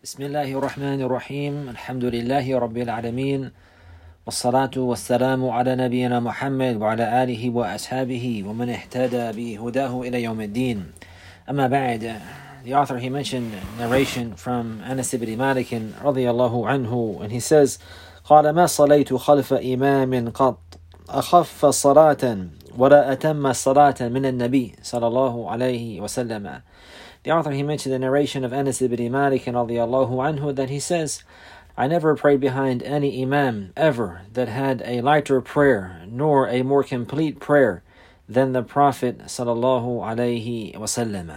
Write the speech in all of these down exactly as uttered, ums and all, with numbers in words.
بسم الله الرحمن الرحيم الحمد لله رب العالمين والصلاة والسلام على نبينا محمد وعلى آله وأصحابه ومن اهتدى بهداه إلى يوم الدين. أما بعد, the author he mentioned narration from Anas ibn Malik radiyallahu anhu, and he says, قال ما صليت خلف إمام قط أخف صلاة ولا أتم صلاة من النبي صلى الله عليه وسلم. The author he mentioned the narration of Anas ibn Malik radiyallahu anhu, that he says, I never prayed behind any imam ever that had a lighter prayer nor a more complete prayer than the Prophet sallallahu alaihi wasallam.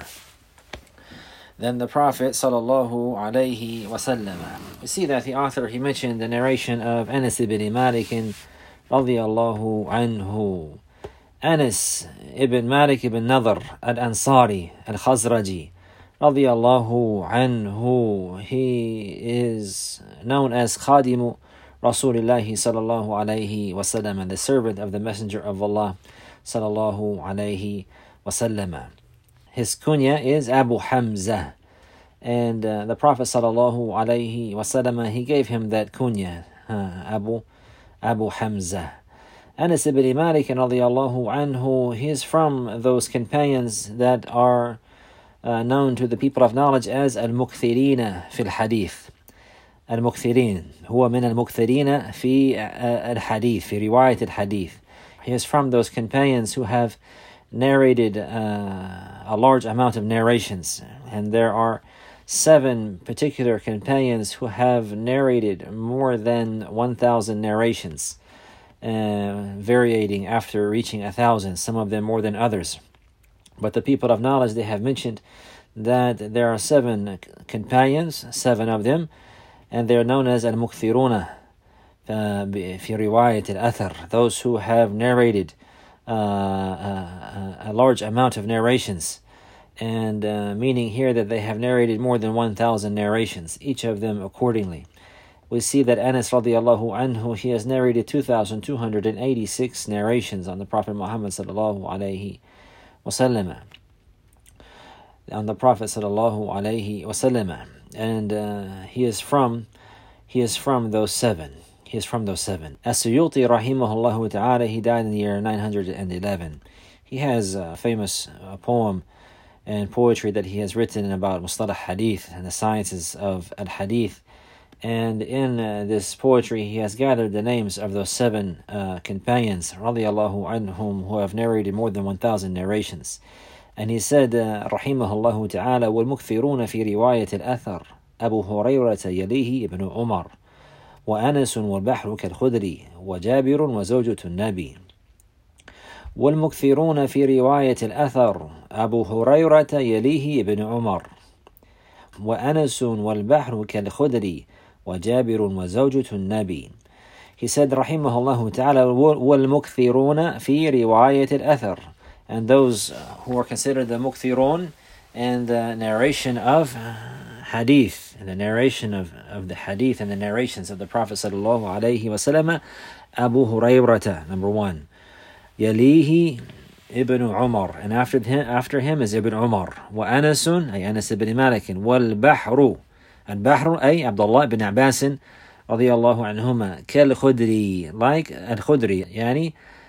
Than the Prophet sallallahu alaihi wasallam. We see that the author he mentioned the narration of Anas ibn Malik radiyallahu anhu. Anas ibn Malik ibn Nadr al-Ansari al-Khazraji radiyallahu anhu, he is known as Khadimu Rasulillahi sallallahu alayhi wasallam, and the servant of the Messenger of Allah sallallahu alayhi wasallam. His kunya is Abu Hamza, and uh, the Prophet sallallahu alayhi wasallam, he gave him that kunya, uh, Abu Abu Hamza. Anas ibn Malik radiyallahu anhu, he is from those companions that are uh, known to the people of knowledge as al-mukthirin fi al-hadith. Al-mukthirin, huwa min al-mukthirin fi al-hadith, fi riwayat al-hadith. He is from those companions who have narrated uh, a large amount of narrations, and there are seven particular companions who have narrated more than one thousand narrations. Uh, varying after reaching a thousand, some of them more than others. But the people of knowledge, they have mentioned that there are seven companions, seven of them, and they are known as al-mukthiruna fi riwayat al-athar, those who have narrated uh, a, a large amount of narrations, and uh, meaning here that they have narrated more than one thousand narrations, each of them accordingly. We see that Anas radiallahu anhu, he has narrated two thousand two hundred eighty-six narrations on the Prophet Muhammad sallallahu alayhi wasallam. On the Prophet sallallahu alayhi wasallam, and uh, he is from he is from those seven. He is from those seven. As-Suyuti rahimahullah ta'ala, he died in the year nine hundred eleven. He has a famous uh, poem and poetry that he has written about mustalah hadith and the sciences of al-hadith. And in uh, this poetry, he has gathered the names of those seven uh, companions, radiyallahu anhum, who have narrated more than one thousand narrations. And he said, uh, rahimahullahu ta'ala, وَالْمُكْثِرُونَ فِي رِوَايَةِ الْأَثَرِ أَبُو هُرَيْرَةَ يَلِيهِ ابْنُ عُمَرَ وَأَنَسٌ وَالْبَحْرُ كَالْخُدْرِ وَجَابِرٌ وَزَوْجَةُ النَّبِي. وَالْمُكْثِرُونَ فِي رِوَايَةِ الْأَثَرِ أَبُو هُرَيْرَةَ يَلِيهِ ابْنُ عُمَرَ وَأَنَسٌ وَالْبَحْرُ كَالْخُدْرِ وَجَابِرٌ وَزَوْجَةُ النَّبِي. He said, rahimahullah ta'ala, وَالْمُكْثِرُونَ فِي رِوَايَةِ الْأَثَرِ, and those who are considered the mukthirun and the narration of hadith, and the narration of, of the hadith and the narrations of the Prophet sallallahu alayhi wa sallam, Abu Hurayrata, number one. Yalihi Ibn Umar, and after him, after him is Ibn Umar. Wa Anasun, ay Anas ibn Malik. Wal Bahru, al-Bahru, ay Abdullah ibn Abbas radiyallahu anhuma. Kal Khudri, like al-Khudri, yani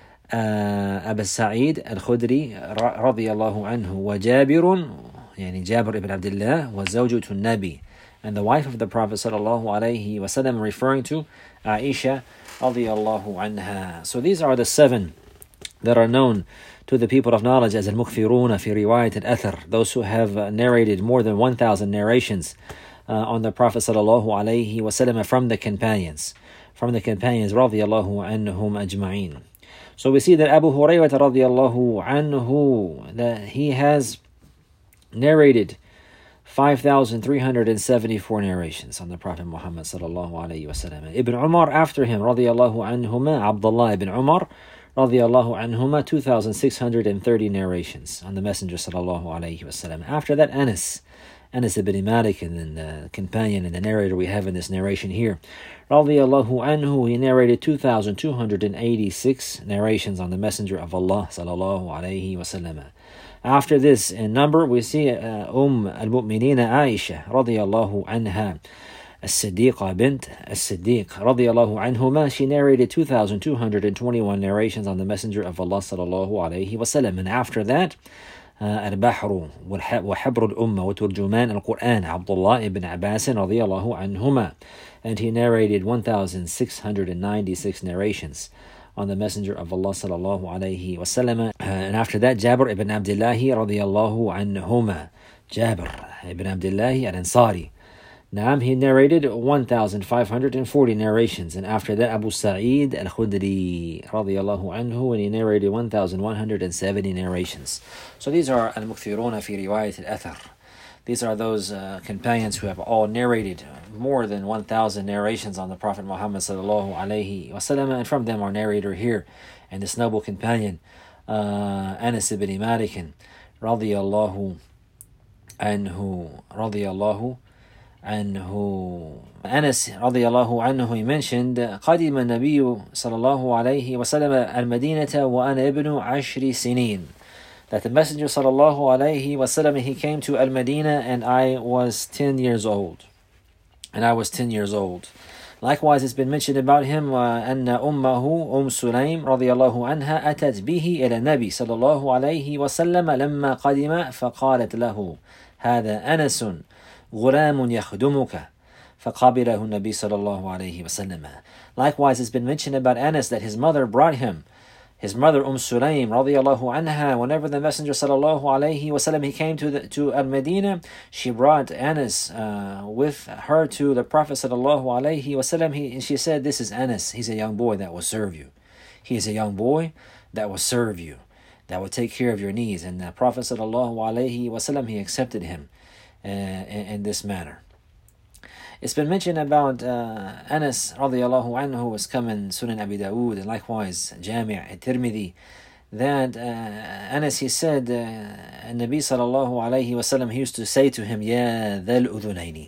uh, Abu Sa'id al-Khudri radiyallahu anhu. Wa Jabirun, yani Jabir ibn Abdullah. Wa Zawjatu Nabi, and the wife of the Prophet sallallahu alayhi wa sallam, referring to Aisha radiyallahu anha. So these are the seven that are known to the people of knowledge as al-mukthiruna fi riwayat al-athar, those who have uh, narrated more than one thousand narrations uh, on the Prophet sallallahu alayhi wa sallam from the companions, from the companions radiyallahu anhum ajma'in. So we see that Abu Hurayrah radiyallahu anhu, that he has narrated five thousand three hundred seventy-four narrations on the Prophet Muhammad sallallahu alayhi wa sallam. Ibn Umar after him radiyallahu anhuma, Abdullah ibn Umar radiyallahu anhuma, two thousand six hundred thirty narrations on the Messenger sallallahu alayhi wasallam. After that, Anas, Anas ibn Malik, and then the companion and the narrator we have in this narration here, radiyallahu anhu, he narrated two thousand two hundred eighty-six narrations on the Messenger of Allah sallallahu alayhi wasallam. After this, in number, we see uh, Umm al-Mu'mineen Aisha radiyallahu anha, As-Siddiqa bint As-Siddiq radiyallahu anhuma. She narrated two thousand two hundred twenty-one narrations on the Messenger of Allah sallallahu alayhi wasallam. And after that, uh, Al-Bahru wa Habr al-Ummah wa Turjuman al-Quran, Abdullah ibn Abbas radiyallahu anhuma. And he narrated one thousand six hundred ninety-six narrations on the Messenger of Allah sallallahu alayhi wasallam. Uh, and after that, Jabir ibn Abdullah radiyallahu anhuma. Jabir ibn Abdullah al-Ansari. Naam, he narrated one thousand five hundred forty narrations. And after that, Abu Sa'id al-Khudri radiyallahu anhu, and he narrated one thousand one hundred seventy narrations. So these are al-Mukthiruna fi riwayat al-Athar. These are those uh, companions who have all narrated more than one thousand narrations on the Prophet Muhammad sallallahu alayhi wasallam, and from them our narrator here and this noble companion, uh, Anas ibn Malik radiyallahu anhu, radiyallahu anhu. Anas radiyallahu anhu, he mentioned, قدم النبي صلى الله عليه وسلم المدينة وأنا ابن عشر سنين. That the Messenger sallallahu alayhi wasallam, he came to Al-Madinah and I was ten years old. And I was ten years old. Likewise, it's been mentioned about him, أن أمه أم سليم رضي الله عنها أتت به إلى النبي صلى الله عليه وسلم لما قدم فقالت له هذا أنس غلام يخدمك فقابله النبي صلى الله عليه وسلم. Likewise, it's been mentioned about Anas that his mother brought him. His mother, Umm Sulaym, radiyallahu anha, whenever the Messenger sallallahu alayhi wasallam, he came to the, to Al-Madinah, she brought Anas uh, with her to the Prophet sallallahu alayhi wasallam. He, and she said, this is Anas. He's a young boy that will serve you. He is a young boy that will serve you, that will take care of your needs. And the Prophet sallallahu alayhi wasallam, he accepted him uh, in, in this manner. It's been mentioned about uh, Anas radiyallahu anhu was coming Sunan Abi Dawood, and likewise Jami' at-Tirmidhi, that uh, Anas, he said, uh, Nabi sallallahu alayhi wasallam, he used to say to him, Ya dhal udhunayni,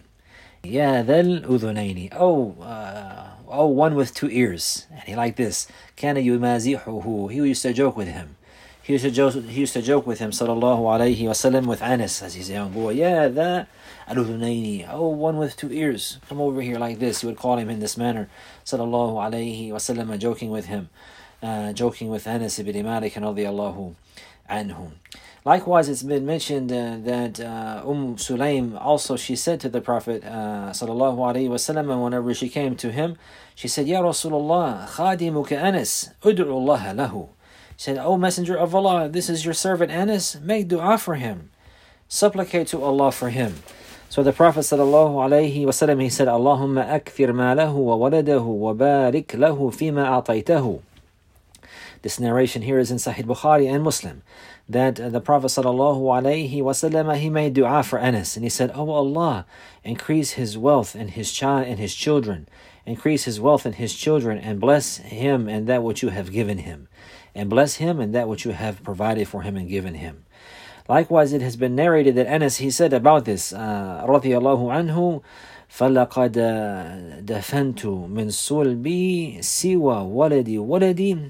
Ya dhal udhunayni, oh, uh, oh, one with two ears. And he liked this. Kana yumazihuhu, he used to joke with him. He used to joke, he used to joke with him, sallallahu alayhi wasallam, with Anas, as he's a young boy. Yeah, that al-udhunayni, oh, one with two ears, come over here like this. He would call him in this manner, sallallahu alayhi wasallam, joking with him, uh, joking with Anas ibn Malik radiyallahu anhu. Likewise, it's been mentioned uh, that uh, Umm Sulaym also, she said to the Prophet uh, sallallahu alayhi wasallam, whenever she came to him, she said, Ya Rasulullah, khadimuka Anas, ud'u Allah lahu. She said, O Messenger of Allah, this is your servant Anas, make dua for him, supplicate to Allah for him. So the Prophet sallallahu alayhi wasallam, he said, Allahumma akthir malahu wa waladahu wa barik lahu fima ataytahu. This narration here is in Sahih Bukhari and Muslim, that uh, the Prophet sallallahu alayhi wasallam, he made dua for Anas, and he said, Oh Allah, increase his wealth and his child and his children, increase his wealth and his children, and bless him and that which you have given him, and bless him and that which you have provided for him and given him. Likewise, it has been narrated that Anas, he said about this, uh, radiyallahu anhu, فَلَقَدْ دَفَنْتُ مِنْ صُلْبِي سِوَى وَلَدِي وَلَدِي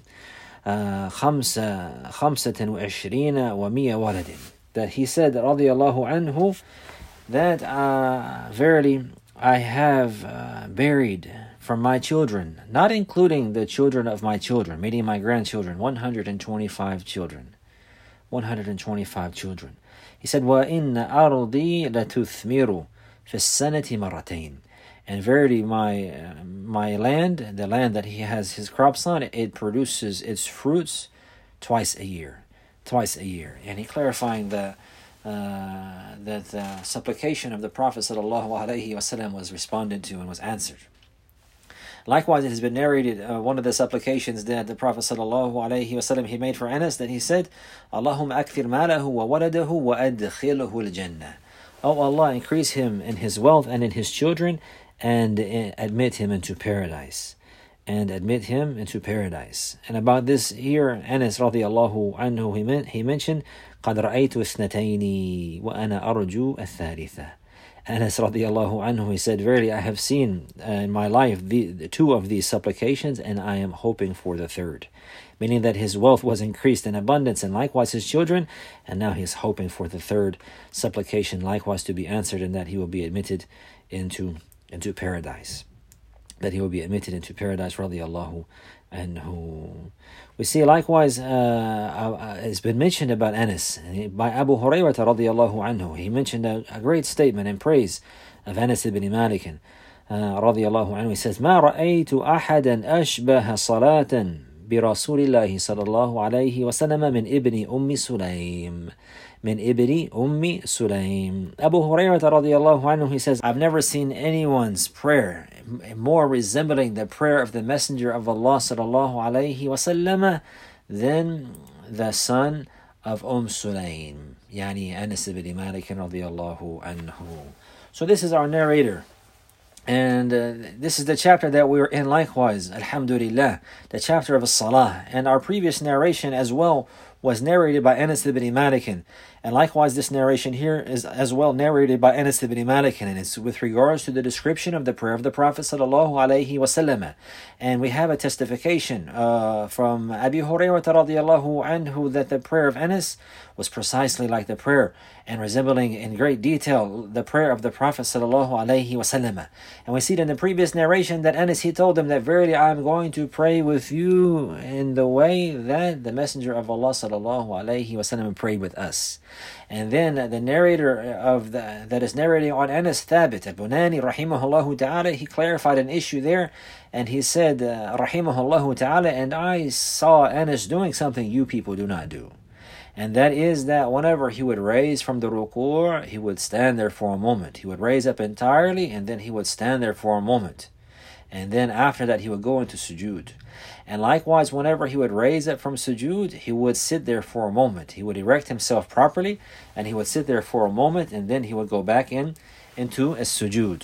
خَمْسَ خَمْسَةً وَعِشْرِينَ وَمِيَ وَلَدٍ. That he said, radiyallahu anhu, that uh, verily I have uh, buried from my children, not including the children of my children, meaning my grandchildren, one hundred twenty-five children. one hundred twenty-five children. He said, وَإِنَّ أَرْضِي لَتُثْمِرُ فِي السَّنَةِ مَرَّتَيْنِ. And verily my uh, my land, the land that he has his crops on, it produces its fruits twice a year. Twice a year. And he clarifying the, uh, that the supplication of the Prophet sallallahu alaihi wasallam was responded to and was answered. Likewise, it has been narrated, uh, one of the supplications that the Prophet sallallahu alaihi wasallam, he made for Anas, that he said, Allahumma akthir malahu wa waladahu wa adkhilhu al-jannah. Oh Allah, increase him in his wealth and in his children, and uh, admit him into paradise. And admit him into paradise. And about this here, Anas radiyallahu anhu, he, meant, he mentioned, قَدْ رَأَيْتُ اثْنَتَيْنِ وَأَنَا أَرْجُو الثَّالِثَةِ. Anas radiallahu anhu, he said, verily I have seen uh, in my life the, the two of these supplications, and I am hoping for the third. Meaning that his wealth was increased in abundance, and likewise his children, and now he is hoping for the third supplication likewise to be answered, and that he will be admitted into into paradise. That he will be admitted into paradise, radiallahu anhu. We see likewise, uh, uh, it's been mentioned about Anas by Abu Hurairah radiallahu anhu. He mentioned a, a great statement in praise of Anas ibn Malik uh, radiallahu anhu. He says, ما رأيت أحدا أشبه صلاة برسول الله صلى الله عليه وسلم من ابن أم سليم. من ابن أم سليم. Abu Hurairah radiallahu anhu, he says, I've never seen anyone's prayer more resembling the prayer of the Messenger of Allah sallallahu alayhi wasallam than the son of Umm Sulaym, yani Anas ibn Malik radiallahu anhu. So this is our narrator. And uh, this is the chapter that we are in likewise, alhamdulillah, the chapter of As-Salah. And our previous narration as well was narrated by Anas ibn Malik. And likewise, this narration here is as well narrated by Anas ibn Malik, and it's with regards to the description of the prayer of the Prophet sallallahu alaihi wasallam. And we have a testification uh, from Abi Hurairah radiallahu anhu that the prayer of Anas was precisely like the prayer and resembling in great detail the prayer of the Prophet sallallahu alaihi wasallam. And we see it in the previous narration that Anas, he told them that verily I am going to pray with you in the way that the Messenger of Allah sallallahu alaihi wasallam prayed with us. And then the narrator of the, that is narrating on Anas, Thabit al-Bunani rahimahullah ta'ala, he clarified an issue there, and he said uh, rahimahullah ta'ala, and I saw Anas doing something you people do not do. And that is that whenever he would raise from the ruku', he would stand there for a moment. He would raise up entirely, and then he would stand there for a moment. And then after that, he would go into sujood. And likewise, whenever he would raise up from sujood, he would sit there for a moment. He would erect himself properly, and he would sit there for a moment, and then he would go back in into a sujood.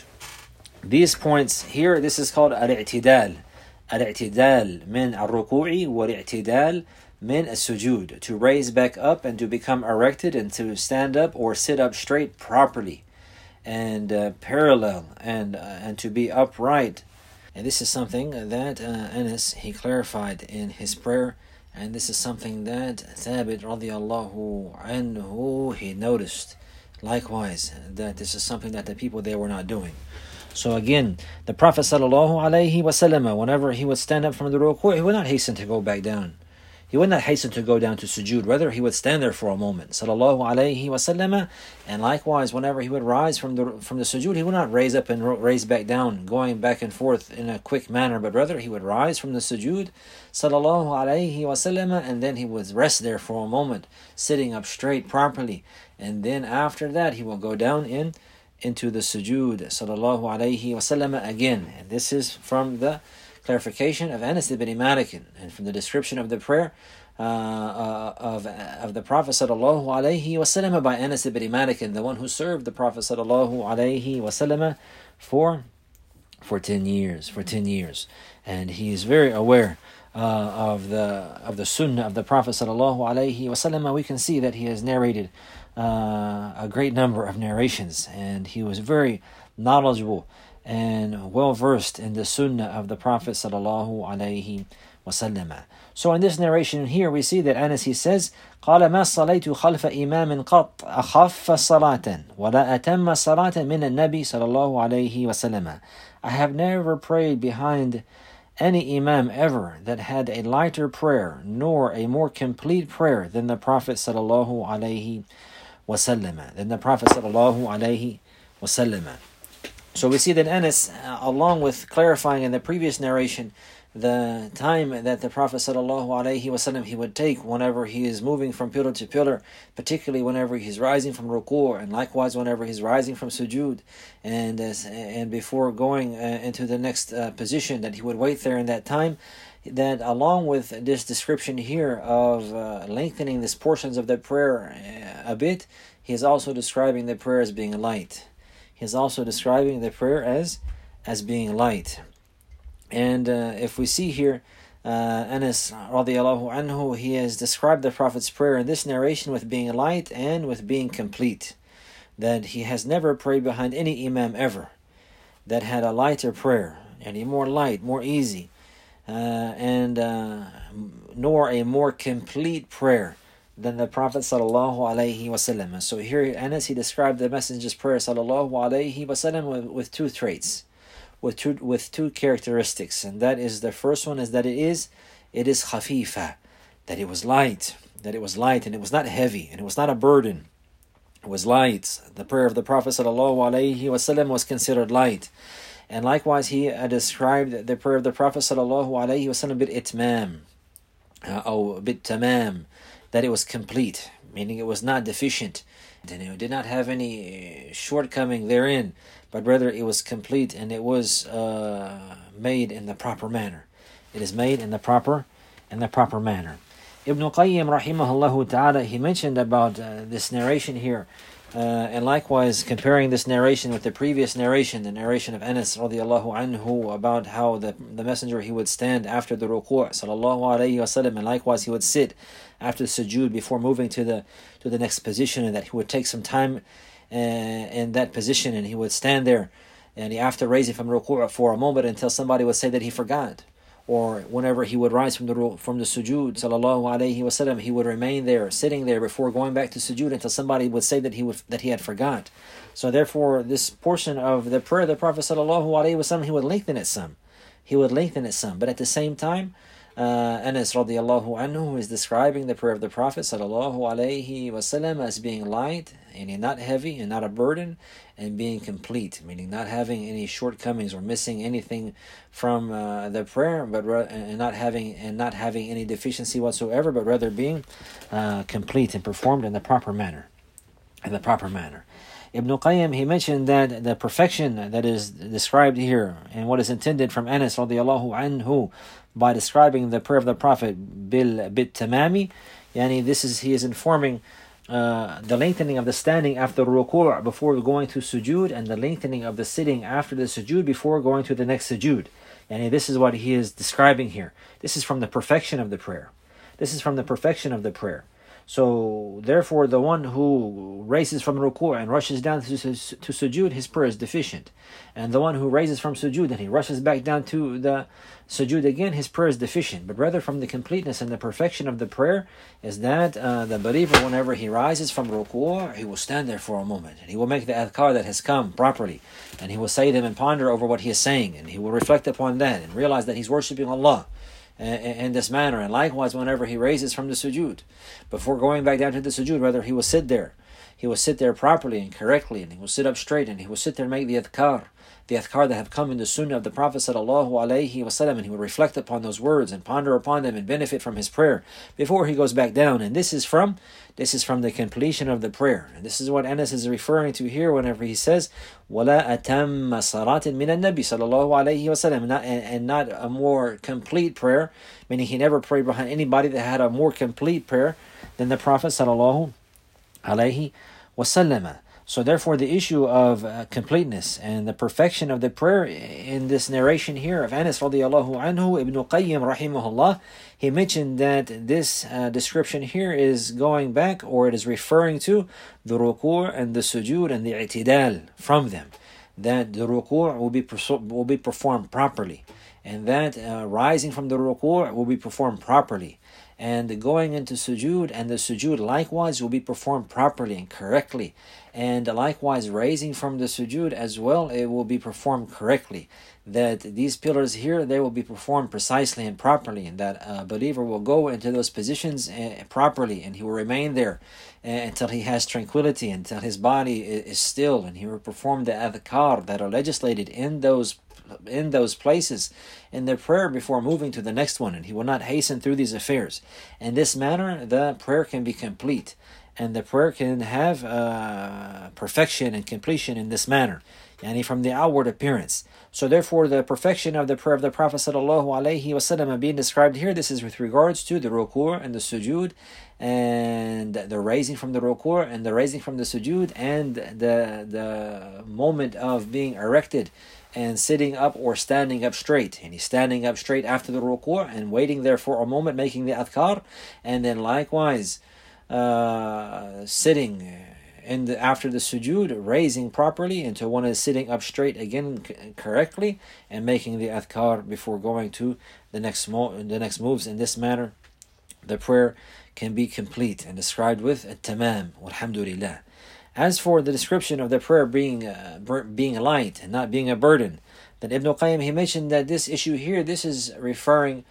These points here, this is called al-i'tidal. Al-i'tidal min al-ruku'i wal-i'tidal min al-sujud. To raise back up and to become erected and to stand up or sit up straight properly and uh, parallel and, uh, and to be upright. And this is something that uh, Anas, he clarified in his prayer, and this is something that Thabit radiallahu anhu, he noticed likewise, that this is something that the people there were not doing. So again, the Prophet sallallahu alaihi wasallam, whenever he would stand up from the ruku', he would not hasten to go back down. He would not hasten to go down to sujood. Rather, he would stand there for a moment, sallallahu alaihi wasallam. And likewise, whenever he would rise from the from the sujood, he would not raise up and raise back down, going back and forth in a quick manner, but rather he would rise from the sujood, sallallahu alaihi wasallam, and then he would rest there for a moment, sitting up straight properly. And then after that, he will go down in into the sujood, sallallahu alaihi wasallam again. And this is from the clarification of Anas ibn Malik, and from the description of the prayer uh, uh, of of the Prophet sallallahu alaihi wasallam by Anas ibn Malik, the one who served the Prophet sallallahu alaihi wasallam for for ten years, for ten years, and he is very aware uh, of the of the Sunnah of the Prophet sallallahu alaihi wasallam. We can see that he has narrated uh, a great number of narrations, and he was very knowledgeable and well versed in the Sunnah of the Prophet sallallahu alaihi wasallam. So in this narration here, we see that Anas, he says, قال ما صليت خلف إمام قط أخف صلاة ولا أتم صلاة من النبي صلى الله عليه وسلم. I have never prayed behind any imam ever that had a lighter prayer nor a more complete prayer than the Prophet sallallahu alaihi wasallam. Than the Prophet sallallahu alaihi wasallam. So we see that Anas, uh, along with clarifying in the previous narration the time that the Prophet sallallahu alaihi wasallam he would take whenever he is moving from pillar to pillar, particularly whenever he's rising from ruku', and likewise whenever he's rising from sujood, and uh, and before going uh, into the next uh, position, that he would wait there in that time. That along with this description here of uh, lengthening these portions of the prayer uh, a bit, he is also describing the prayer as being light. He is also describing the prayer as as being light. And uh, if we see here, uh, Anas radiallahu anhu, he has described the Prophet's prayer in this narration with being light and with being complete. that he has never prayed behind any imam ever that had a lighter prayer, any more light, more easy, uh, and uh, nor a more complete prayer than the Prophet sallallahu alaihi wasallam. So here Anas, he described the Messenger's prayer sallallahu alaihi wasallam with, with two traits, with two with two characteristics, and that is, the first one is that it is it is khafifa, that it was light, that it was light and it was not heavy and it was not a burden. It was light. The prayer of the Prophet sallallahu alaihi wasallam was considered light. And likewise, he uh, described the prayer of the Prophet sallallahu alaihi wasallam bil itmam, uh, or bit tamam, that it was complete, meaning it was not deficient, and it did not have any shortcoming therein, but rather it was complete and it was uh, made in the proper manner. It is made in the proper, in the proper manner. Ibn Qayyim rahimahullah ta'ala, he mentioned about uh, this narration here, uh, and likewise comparing this narration with the previous narration, the narration of Anas radiallahu anhu, about how the, the messenger, he would stand after the ruku' sallallahu alayhi wasallam, and likewise he would sit after the sujood before moving to the to the next position, and that he would take some time uh, in that position, and he would stand there, and he, after raising from ruku' for a moment until somebody would say that he forgot. Or whenever he would rise from the from the sujood, sallallahu alaihi wasallam, he would remain there, sitting there before going back to sujood until somebody would say that he would that he had forgot. So therefore, this portion of the prayer of the Prophet sallallahu alaihi wasallam, he would lengthen it some, he would lengthen it some. But at the same time, uh, Anas radiallahu anhu, who is describing the prayer of the Prophet sallallahu alaihi wasallam as being light and not heavy and not a burden, and being complete, meaning not having any shortcomings or missing anything from uh, the prayer, but ra- and not having and not having any deficiency whatsoever, but rather being uh, complete and performed in the proper manner, in the proper manner. Ibn Qayyim, he mentioned that the perfection that is described here and what is intended from Anas radiallahu anhu by describing the prayer of the Prophet bil bit tamami, yani this is he is informing Uh, the lengthening of the standing after ruku' before going to sujood, and the lengthening of the sitting after the sujood before going to the next sujood. And this is what he is describing here. This is from the perfection of the prayer. This is from the perfection of the prayer. So therefore, the one who raises from ruku' and rushes down to, to sujood, his prayer is deficient. And the one who raises from sujood and he rushes back down to the sujood again, his prayer is deficient. But rather from the completeness and the perfection of the prayer is that uh, the believer, whenever he rises from ruku', he will stand there for a moment, and he will make the adhkar that has come properly, and he will say them and ponder over what he is saying, and he will reflect upon that and realize that he's worshipping Allah in this manner. And likewise, whenever he raises from the sujood, before going back down to the sujood, rather he will sit there. He will sit there properly and correctly, and he will sit up straight, and he will sit there and make the adhkar, the adhkar that have come in the sunnah of the Prophet sallallahu alaihi wasallam, and he will reflect upon those words and ponder upon them and benefit from his prayer before he goes back down. And this is from this is from the completion of the prayer. And this is what Anas is referring to here whenever he says وَلَا أَتَمَّ صَلَاةٍ مِنَ النَّبِي sallallahu alaihi wasallam, and not a more complete prayer, meaning he never prayed behind anybody that had a more complete prayer than the Prophet sallallahu alaihi wasallam. So therefore, the issue of uh, completeness and the perfection of the prayer in this narration here of Anas radiallahu anhu, Ibn Qayyim rahimahullah, he mentioned that this uh, description here is going back, or it is referring to the ruku' and the sujood and the i'tidal from them. That the ruku' will be perso- will be performed properly, and that uh, rising from the ruku' will be performed properly, and going into sujood and the sujood likewise will be performed properly and correctly, and likewise raising from the sujood as well, it will be performed correctly. That these pillars here, they will be performed precisely and properly, and that a believer will go into those positions uh, properly, and he will remain there uh, until he has tranquility, until his body is, is still, and he will perform the adhkar that are legislated in those in those places in their prayer before moving to the next one, and he will not hasten through these affairs. In this manner, the prayer can be complete, and the prayer can have uh, perfection and completion in this manner, and from the outward appearance. So therefore, the perfection of the prayer of the Prophet sallallahu alaihi wasallam being described here, this is with regards to the ruku' and the sujood, and the raising from the ruku' and the raising from the sujood, and the the moment of being erected and sitting up or standing up straight. And he's standing up straight after the ruku' and waiting there for a moment, making the adhkar, and then likewise uh, sitting in the, after the sujood, raising properly until one is sitting up straight again correctly, and making the adhkar before going to the next mo- the next moves. In this manner, the prayer can be complete and described with at-tamam, walhamdulillah. As for the description of the prayer being uh, being light and not being a burden, then Ibn Qayyim, he mentioned that this issue here, this is referring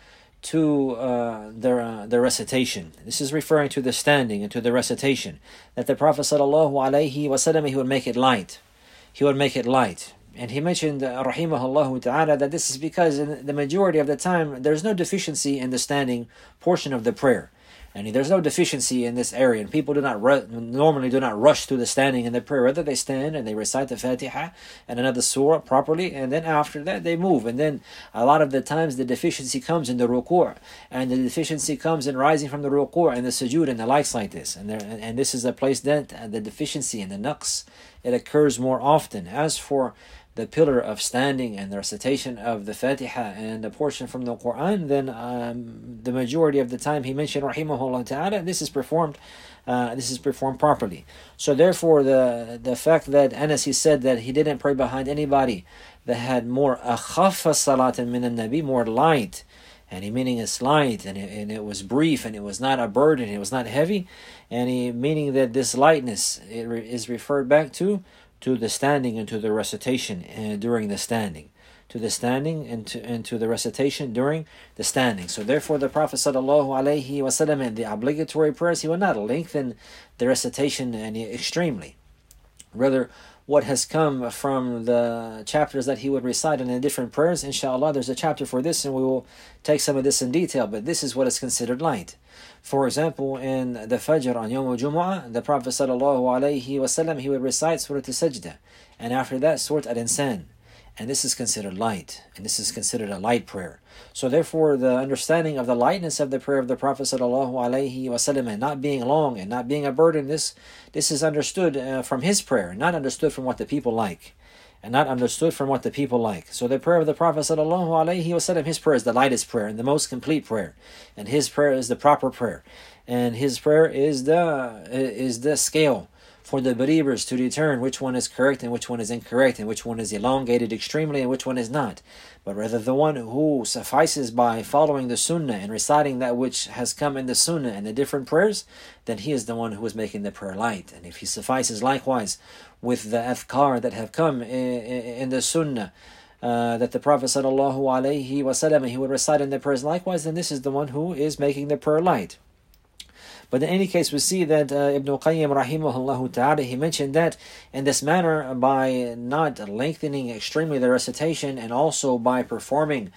to uh, the uh, the recitation. This is referring to the standing and to the recitation. That the Prophet sallallahu alaihi wasallam, he would make it light. He would make it light. And he mentioned, uh, rahimahullah ta'ala, that this is because in the majority of the time there's no deficiency in the standing portion of the prayer. And there's no deficiency in this area, and people do not ru- normally do not rush through the standing in the prayer. Rather, they stand and they recite the Fatiha and another surah properly, and then after that they move. And then a lot of the times the deficiency comes in the ruku', and the deficiency comes in rising from the ruku' and the sujood and the likes like this. And there, and this is a place that the deficiency and the naqs, it occurs more often. As for the pillar of standing and the recitation of the Fatiha and the portion from the Quran, then um, the majority of the time, he mentioned, rahimahullah ta'ala, this is performed uh, this is performed properly. So therefore, the the fact that Anas, he said that he didn't pray behind anybody that had more akhaffa salatan min al-nabi, more light, and he meaning it's light, and it, and it was brief, and it was not a burden, it was not heavy, and he meaning that this lightness, it re, is referred back to to the standing and to the recitation uh, during the standing, to the standing and to, and to the recitation during the standing. So therefore, the Prophet sallallahu alaihi wasallam in the obligatory prayers, he will not lengthen the recitation any extremely. Rather, what has come from the chapters that he would recite in the different prayers, inshallah, there's a chapter for this, and we will take some of this in detail, but this is what is considered light. For example, in the Fajr on Yawm al-Jumu'ah, the Prophet sallallahu alaihi wasallam, he would recite Surah Al-Sajdah, and after that Surah Al-Insan, and this is considered light, and this is considered a light prayer. So therefore, the understanding of the lightness of the prayer of the Prophet sallallahu alaihi wasallam, and not being long and not being a burden, this this is understood uh, from his prayer, not understood from what the people like, and not understood from what the people like. So the prayer of the Prophet sallallahu alaihi wasallam, his prayer is the lightest prayer and the most complete prayer, and his prayer is the proper prayer, and his prayer is the is the scale for the believers to determine which one is correct and which one is incorrect, and which one is elongated extremely and which one is not. But rather, the one who suffices by following the sunnah and reciting that which has come in the sunnah and the different prayers, then he is the one who is making the prayer light. And if he suffices likewise with the adhkar that have come in the sunnah, uh, that the Prophet sallallahu alaihi wasallam, he would recite in the prayers likewise, then this is the one who is making the prayer light. But in any case, we see that uh, Ibn Qayyim rahimahullah ta'ala, he mentioned that in this manner, by not lengthening extremely the recitation, and also by performing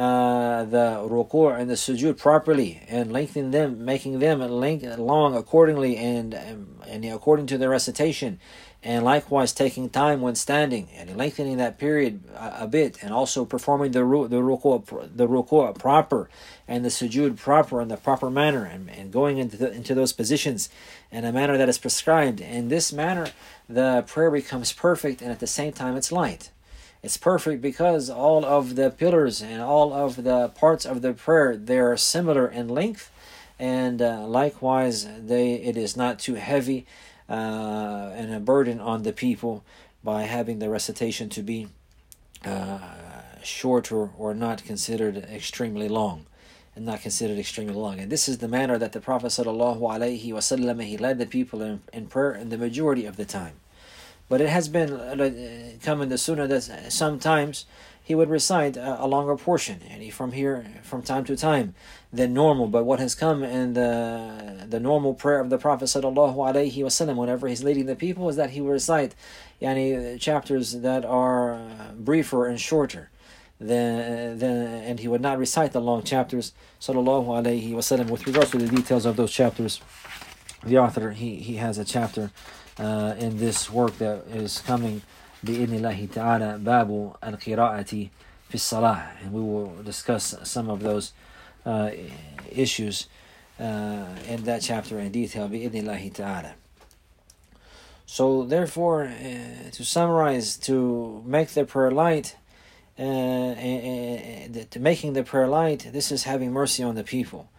uh, the ruku' and the sujood properly, and lengthening them, making them length, long accordingly, and, and according to the recitation, and likewise taking time when standing and lengthening that period a, a bit, and also performing the ru- the ruku' the ruku' proper and the sujood proper in the proper manner, and, and going into the, into those positions in a manner that is prescribed. In this manner, the prayer becomes perfect, and at the same time it's light. It's perfect because all of the pillars and all of the parts of the prayer, they are similar in length, and uh, likewise they it is not too heavy Uh, and a burden on the people by having the recitation to be uh, shorter or not considered extremely long, and not considered extremely long. And this is the manner that the Prophet sallallahu alaihi wasallam, he led the people in, in prayer in the majority of the time. But it has been uh, come in the sunnah that sometimes he would recite a, a longer portion, and he from here from time to time than normal. But what has come in the the normal prayer of the Prophet sallallahu alaihi wasallam, whenever he's leading the people, is that he will recite yani, chapters that are briefer and shorter than, than and he would not recite the long chapters sallallahu alaihi wasallam. With regards to the details of those chapters, the author he, he has a chapter uh, in this work that is coming بإذن الله تعالى باب القراءة في الصلاة, and we will discuss some of those uh, issues uh, in that chapter in detail بإذن الله تعالى. So therefore, uh, to summarize, to make the prayer light, uh, uh, uh, to making the prayer light, this is having mercy on the people.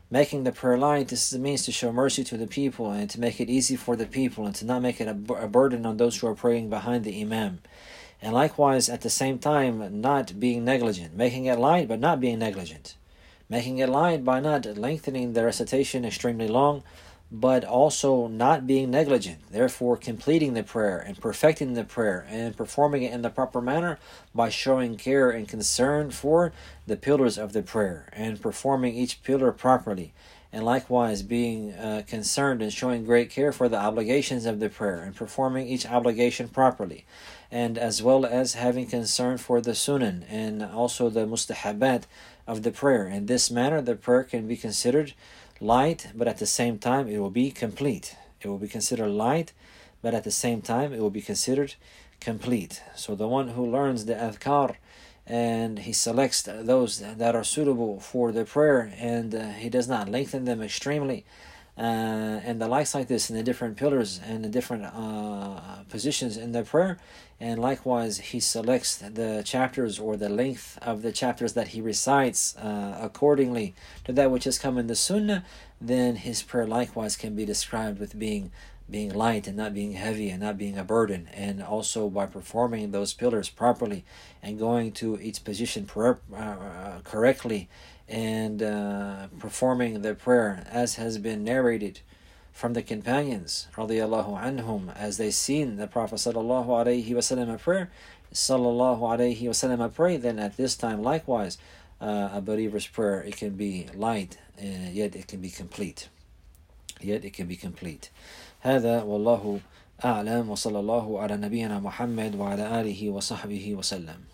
making the prayer light, this means to show mercy to the people and to make it easy for the people and to not make it a, a burden on those who are praying behind the imam. And likewise, at the same time, not being negligent, making it light but not being negligent. Making it light by not lengthening the recitation extremely long, but also not being negligent, therefore completing the prayer and perfecting the prayer and performing it in the proper manner by showing care and concern for the pillars of the prayer and performing each pillar properly, and likewise being uh, concerned and showing great care for the obligations of the prayer and performing each obligation properly, and as well as having concern for the sunan and also the mustahabat of the prayer. In this manner, the prayer can be considered light, but at the same time it will be complete. It will be considered light, but at the same time it will be considered complete. So the one who learns the adhkar and he selects those that are suitable for the prayer and uh, he does not lengthen them extremely, uh, and the likes like this in the different pillars and the different uh, positions in the prayer, and likewise he selects the chapters or the length of the chapters that he recites uh, accordingly to that which has come in the sunnah, then his prayer likewise can be described with being being light and not being heavy and not being a burden, and also by performing those pillars properly and going to each position per, uh, correctly and uh, performing the prayer as has been narrated from the companions radiallahu anhum, as they seen the Prophet sallallahu alaihi wasallam prayer, sallallahu alaihi wasallam pray, then at this time likewise uh, a believer's prayer, it can be light and yet it can be complete. Yet it can be complete. هذا والله أعلم وصلى الله على نبينا محمد وعلى آله وصحبه وسلم.